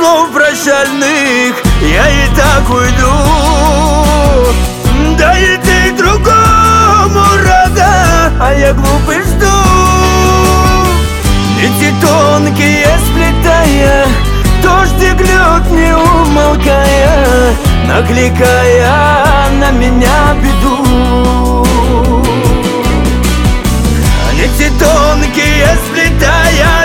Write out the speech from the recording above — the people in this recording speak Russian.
слов прощальных я и так уйду. Да и ты другому рада, а я глупый жду. Эти тонкие сплетая, дождик льет не умолкая, накликая на меня беду. Эти тонкие сплетая,